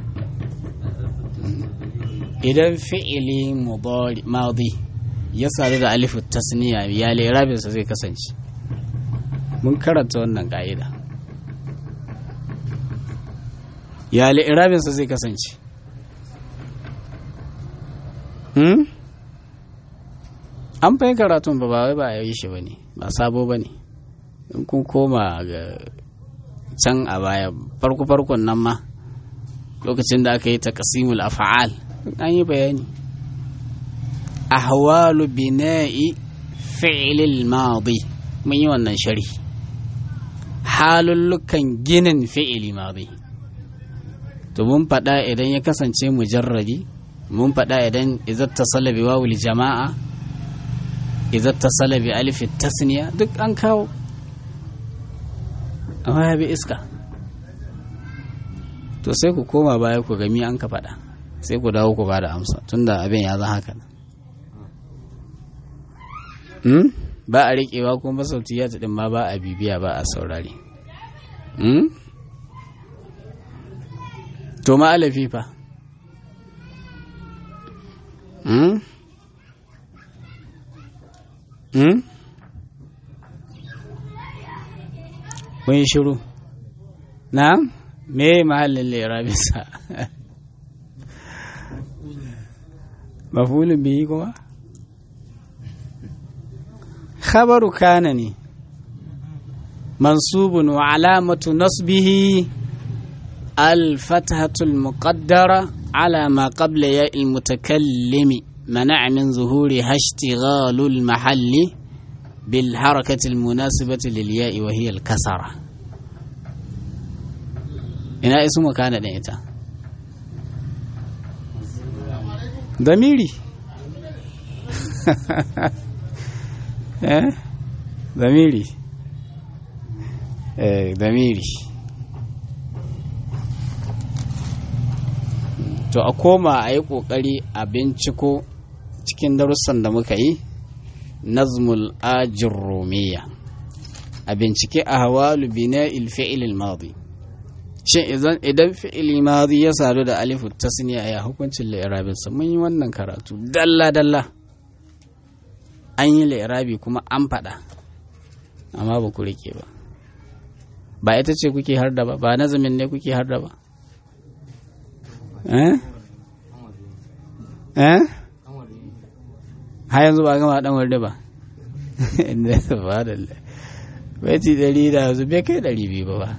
idan fi'ili mudari madi ya sadu da alifu tasniya ya lirabinsa zai kasance mun karanta wannan ka'ida ya lirabinsa zai kasance hmm? an fahimta karatun ba ba wai ba a yi shi ba ne ba sabo ba ne in kun koma ga can a baya farko-farkon nan ma lokacin da aka yi taqsimul af'al an yi bayani ahwalu bina'i fi'lil madi mun yi wannan sharhi halullukan ginin fi'ili madi to mun faɗa idan ya kasance mujarradi mun faɗa idan idza tasalla bi wawul jama'a idza tasalla bi alif tasniya duk an kawo amma ya bi iska to sai ku koma baya ku gami an ka faɗa sai ku dawo ku ba da amsa tunda abin ya zan haka hmm? ba a riƙewa kuma masauti ya taɗin ma ba a bibiya ba a saurari hmm? to ma'alafi fa hmm? hmm? kun yi shiru na me mahallin lerabisa mafulun bihi kuma khabaru kana ne mansubun wa alamatu nasbihi الفتحة المقدرة على ما قبل ياء المتكلم منع من ظهورها اشتغال المحل بالحركة المناسبة للياء وهي الكسرة إن اسم كان ديتا ضميري ضميري ضميري to a koma a yi ƙoƙari a binciko cikin darussan da muka yi nazmul ajin romiya a bincike a hawalu bina ilfi'il madi shin idan fi'il madi ya sadu da alifu tasniya ya hukuncin li'irabinsa mun yi wannan karatu dalla dalla an yi li'irabi kuma an faɗa amma ba ku rike ba ba ita ce kuke har da ba ba nazamin ne kuke har da ba eh eh har yanzu ba gama dan warde ba inda ba da baiti ɗari da yanzu bai kai ɗari biyu ba ba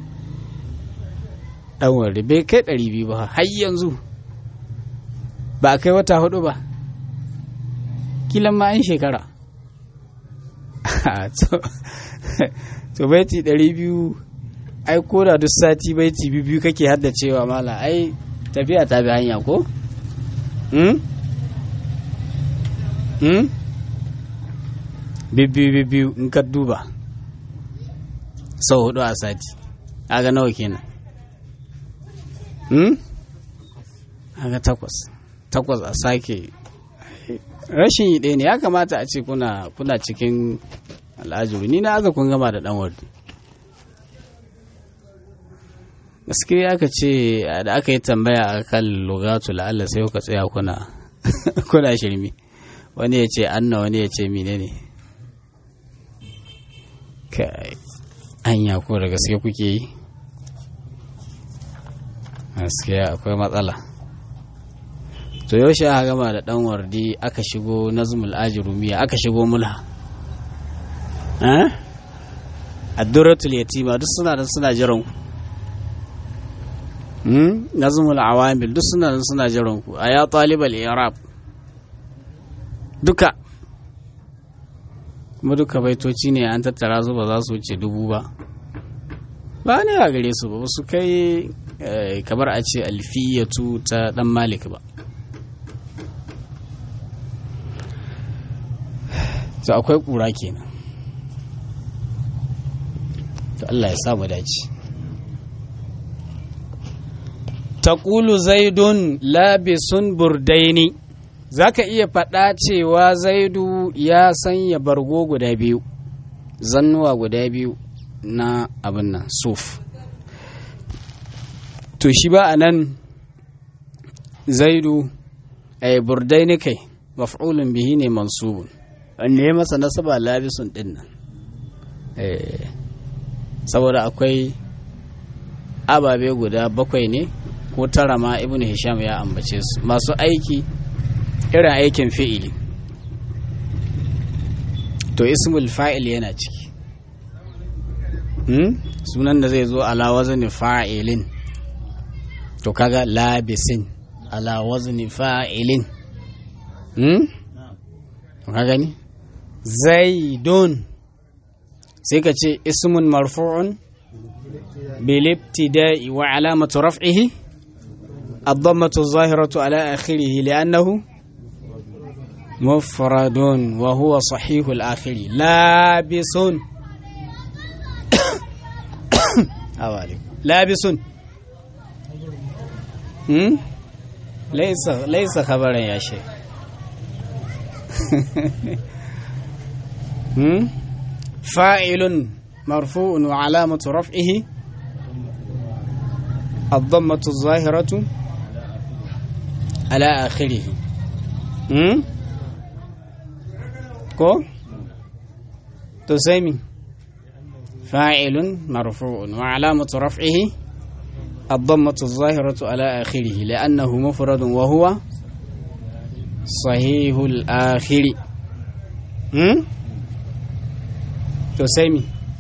dan warde bai kai ɗari biyu ba har yanzu ba kai wata hudu ba kilan ma an shekara to baiti ɗari biyu ai ko da duk sati baiti biyu kake haddacewa mala ai tafiya ta bi hanya ko? hmm? hmm? bibbiyu bibbiyu in ka duba sau hudu a sati aga nawa kenan hmm aga takwas takwas a sake rashin yi ɗaya ne ya kamata a ce kuna kuna cikin al'ajiru ni na aga kun gama da ɗan wardi gaskiya aka ce da aka yi tambaya a kan lugatu la'alla sai kuka tsaya kuna kuna shirmi wani ya ce anna wani ya ce mine ne kai anya ko da gaske kuke yi gaskiya akwai matsala to yaushe aka gama da dan wardi aka shigo nazmul ajrumiya aka shigo mulha eh adduratul yatima duk suna da suna jiran ku hmm nazmul awamil duk suna da suna jiran ku aya talibal i'rab duka kuma duka baitoci ne an tattara su ba za su wuce dubu ba ba ne a gare su ba su kai kamar a ce alfiyatu ta dan malik ba to akwai kura kenan to Allah ya samu dace taqulu zaidun labisun burdaini zaka iya faɗa cewa zaidu ya sanya bargo guda biyu zannuwa guda biyu na abin nan suf to shi ba anan zaidu ay burdaini kai maf'ulun bihi ne mansubun wanda ya masa nasaba labisun din nan saboda akwai ababe guda bakwai ne ko tara ma ibn hisham ya ambace su masu aiki irin aikin fi'ili to ismul fa'il yana ciki hmm? sunan da zai zo ala wazni fa'ilin to kaga labisin ala wazni fa'ilin hmm? ka gani zaidun sai ka ce ismun marfu'un bil ibtida'i wa alamatu raf'ihi ad-dammatu adh-dhahiratu ala akhirih li'annahu mufradun wa huwa sahihu al-akhiri labisun awali labisun hmm laysa laysa khabaran ya shay فاعل مرفوع وعلامة رفعه الضمة الظاهرة على آخره كو تسمي فاعل مرفوع وعلامة رفعه الضمة الظاهرة على آخره لأنه مفرد وهو صحيح الآخر هم تسمي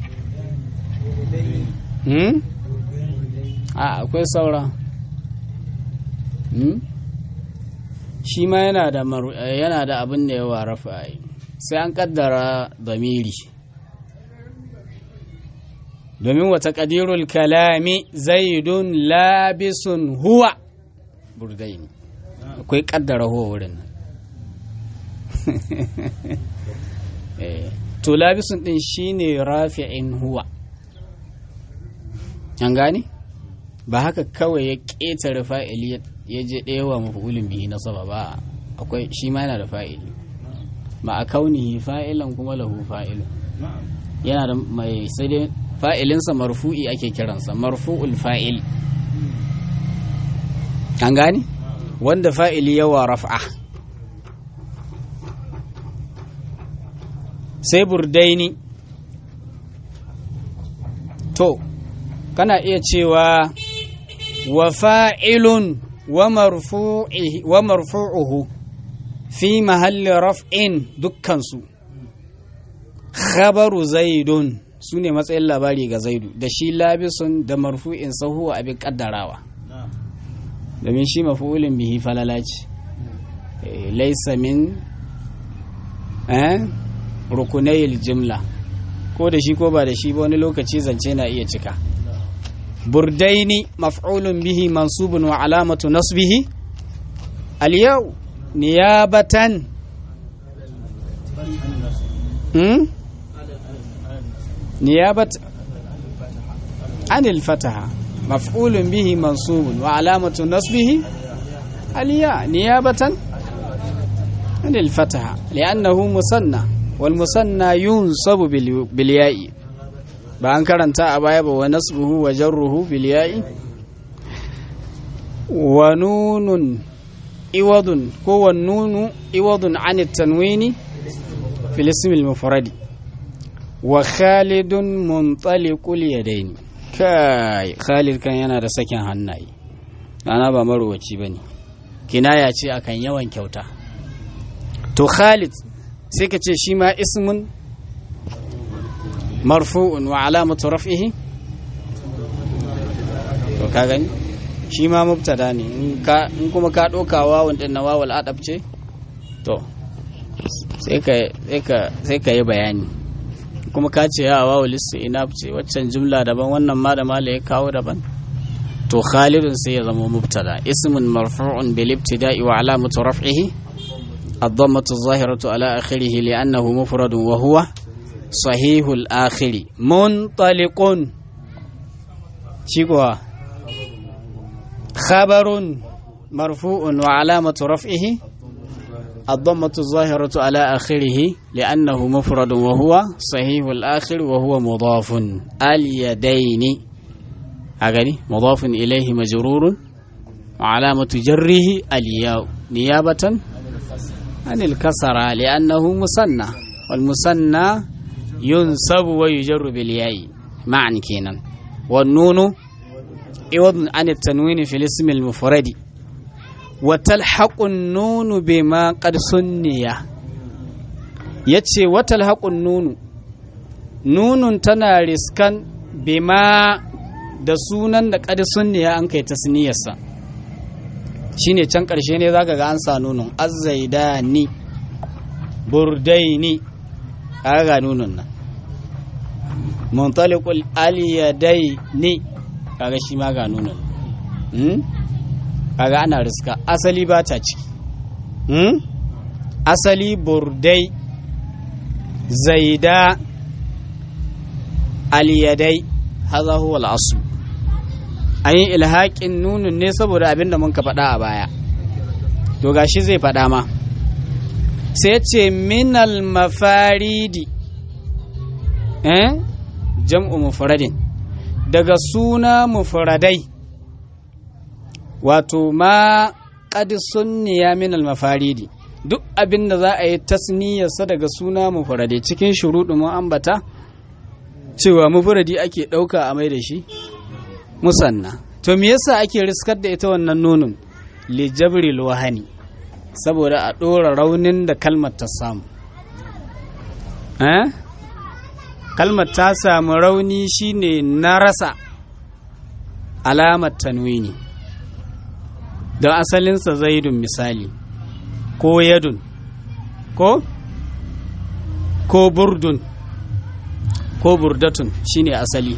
هم a akwai saura hmm? shi ma yana da yana da abin da yawa rafa'i sai an kaddara damiri domin wata qadirul kalami zaidun labisun huwa burdaini akwai kaddara huwa wurin nan to labisun din shine rafi'in huwa an gane ba haka kawai ya ƙetare fa'ili ya je ɗewa mafulin bihi na saba ba akwai shi ma yana da fa'ili ma a kaunihi fa'ilan kuma lahu fa'ilun yana da mai sai dai fa'ilinsa marfu'i ake kiransa marfu'ul fa'il an gani wanda fa'ili yawa raf'a sai burdaini to kana iya cewa wa fa'ilun wa marfu'ihi wa marfu'uhu fi mahalli raf'in dukkansu khabaru zaidun sune matsayin labari ga zaidu da shi labisun da marfu'in sahu abin kaddarawa domin shi maf'ulun bihi falalaci laysa min eh rukunayil jumla ko da shi ko ba da shi ba wani lokaci zance na iya cika burdaini maf'ulun bihi mansubun wa alamatu nasbihi al-yaw niyabatan hmm? niyabat anil fataha maf'ulun bihi mansubun wa alamatu nasbihi aliya niyabatan anil fataha li'annahu musanna wal musanna yunsabu bil ya'i ba an karanta a baya ba wa nasbuhu wa jarruhu bil ya'i wa nunun iwadun ko wa nunu iwadun an tanwini fil ism al mufradi wa khalidun muntaliqul yadaini kai khalid kan yana da sakin hannaye ana ba marowaci bane kinaya ce akan yawan kyauta to khalid sai ka ce shi ma ismun marfu'un wa alamatu raf'ihi to ka gani shi ma mubtada ne in kuma ka ɗauka wawun ɗin na wawul adab ce to sai ka sai ka yi bayani kuma ka ce ya wawul istinaf ce waccan jumla daban wannan ma da mala ya kawo daban to khalidun sai ya zama mubtada ismun marfu'un bil ibtida'i wa alamatu raf'ihi الضمة الظاهرة على آخره لأنه مفرد وهو صحيح الآخر منطلق شكوى خبر مرفوع وعلامة رفعه الضمة الظاهرة على آخره لأنه مفرد وهو صحيح الآخر وهو مضاف اليدين أغني مضاف إليه مجرور وعلامة جره الياء نيابة عن الكسرة لأنه مثنى والمثنى ينصب ويجر بالياء معنى كينا والنون عوض عن التنوين في الاسم المفرد وتلحق النون بما قد سني يتشي وتلحق النون نون تنا رسكا بما da sunan da kad sunniya an kai tasniyarsa shine can ƙarshe ne zaka ga an sa nunun azzaidani burdaini kaga ga nunun nan muntaliqul aliyadaini kaga shi ma ga nunun hmm kaga ana riska asali ba ta ciki hmm asali burdai zaida aliyadai hadha huwa al-asl an yi ilhaƙin nunun ne saboda abin da mun ka faɗa a baya to gashi zai faɗa ma sai ce minal mafaridi eh jam'u mufradin daga suna mufradai wato ma qad sunniya minal mafaridi duk abin da za a yi tasniyarsa daga suna mufradai cikin shuruɗu mun ambata cewa mufradi ake ɗauka a mai da shi musanna to me yasa ake riskar da ita wannan nunun li jabril wahani saboda a dora raunin da kalmar ta samu eh kalmar ta samu rauni shine na rasa alamar tanwini don asalinsa zaidun misali ko yadun ko ko burdun ko burdatun shine asali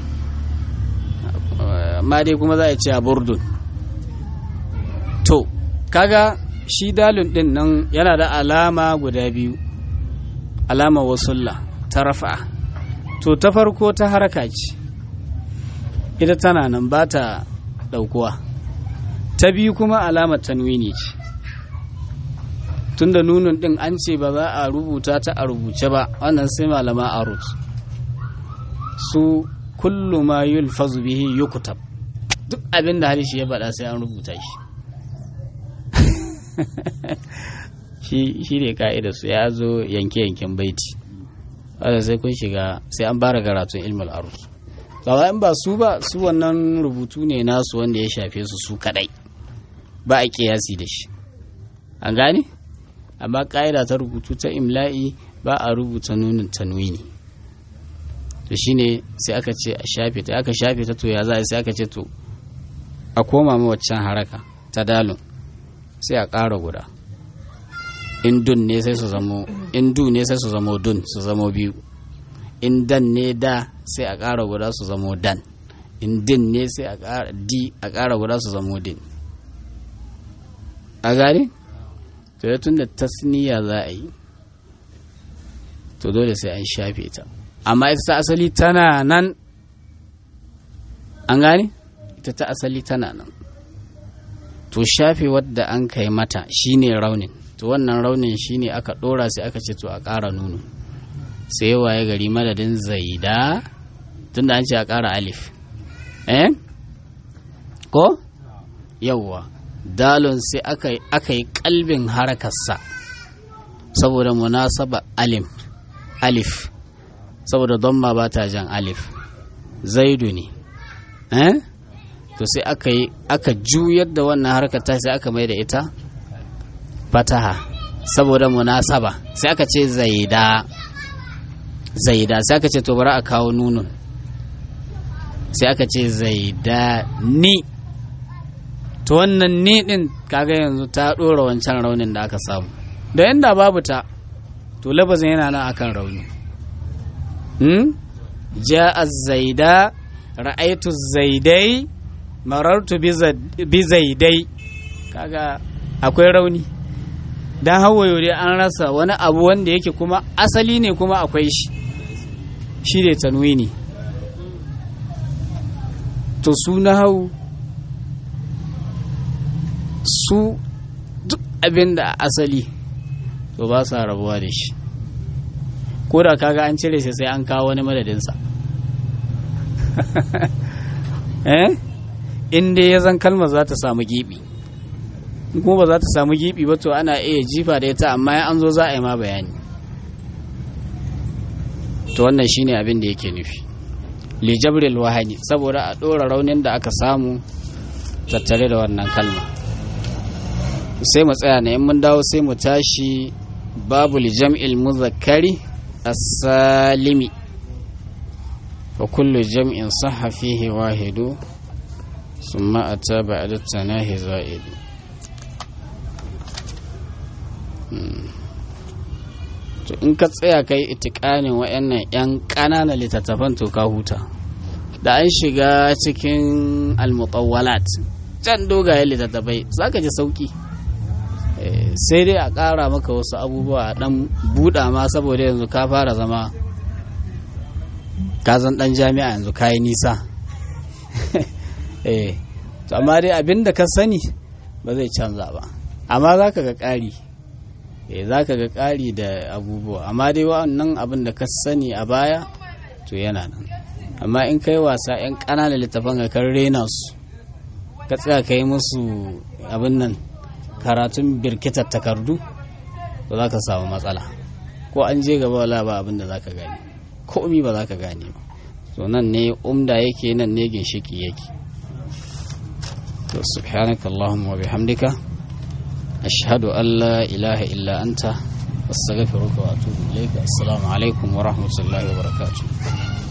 amma dai kuma za a ce a burdun to kaga shi dalun din nan yana da alama guda biyu alama wasulla ta rafa to ta farko ta haraka ce ita tana nan ba ta daukuwa ta biyu kuma alamar tanwini ce tunda nunun din an ce ba za a rubuta ta a rubuce ba wannan sai malama arut su kullu ma yulfazu bihi yukutab duk abin da halishi ya faɗa sai an rubuta shi shi ne ka'ida su ya zo yanke-yanken baiti wadda sai kun shiga sai an bara karatun ilmul arus tsawa in ba su ba su wannan rubutu ne nasu wanda ya shafe su su kadai ba a kiyasi da shi an gane amma ka'ida ta rubutu ta imla'i ba a rubuta nunin tanwini to shine sai aka ce a shafe ta aka shafe ta to ya za sai aka ce to a koma ma waccan haraka ta dalun sai a ƙara guda in dun ne sai su zamo in du ne sai su zamo dun su zamo biyu in dan ne da sai a ƙara guda su zamo dan in din ne sai a ƙara di a ƙara guda su zamo din a gari to ya tunda tasniya za a yi to dole sai an shafe ta amma ita ta asali tana nan an gane ita ta asali tana nan to shafe wadda an kai mata shine raunin to wannan raunin shine aka dora sai aka ce to a ƙara nuno sai waye gari madadin zaida tunda an ce a ƙara alif eh ko yawwa dalon sai aka aka yi kalbin harakarsa saboda munasaba alim alif saboda dhamma ba ta jan alif zaidu ne eh to sai aka yi aka juyar da wannan harkar ta sai aka mai da ita fataha saboda munasaba sai aka ce zaida zaida sai aka ce to bari a kawo nunun sai aka ce zaida ni to wannan ni din kaga yanzu ta dora wancan raunin da aka samu da yanda babu ta to labazin yana nan akan rauni hmm ja'a zaida ra'aytu zaidai marartu bi zaidai kaga akwai rauni dan hawayo dai an rasa wani abu wanda yake kuma asali ne kuma akwai shi shi ne tanwini to su na hau su duk abin da asali to ba sa rabuwa da shi ko da kaga an cire shi sai an kawo wani madadinsa eh inda ya zan kalmar za ta samu gibi kuma ba za ta samu gibi ba to ana iya jifa da ita amma ya an zo za a yi ma bayani to wannan shine abin da yake nufi li jabril wahani saboda a dora raunin da aka samu tattare da wannan kalma sai mu tsaya ne in mun dawo sai mu tashi babu li jam'il muzakkari as-salimi wa kullu jam'in sahha fihi wahidu summa ata ba'da tanahi za'id to in ka tsaya kai itikanin wayannan yan ƙananan littattafan to ka huta da an shiga cikin al-mutawwalat can dogayen littattafai zaka ji sauki sai dai a ƙara maka wasu abubuwa a ɗan buɗa ma saboda yanzu ka fara zama ka zan ɗan jami'a yanzu ka yi nisa to amma dai abin da ka sani ba zai canza ba amma za ka ga ƙari za ka ga ƙari da abubuwa amma dai wannan abin da ka sani a baya to yana nan amma in kai wasa 'yan ƙananan littafan ka kan rena su ka tsaya ka yi musu abin nan karatun birkitar takardu ba za ka samu matsala ko an je gaba wala ba abin da za ka gane komi ba za ka gane ba to nan ne umda yake nan ne ginshiki yake to subhanaka allahumma wa bihamdika ashhadu an la ilaha illa anta astaghfiruka wa atubu ilayka assalamu alaikum wa rahmatullahi wa barakatuh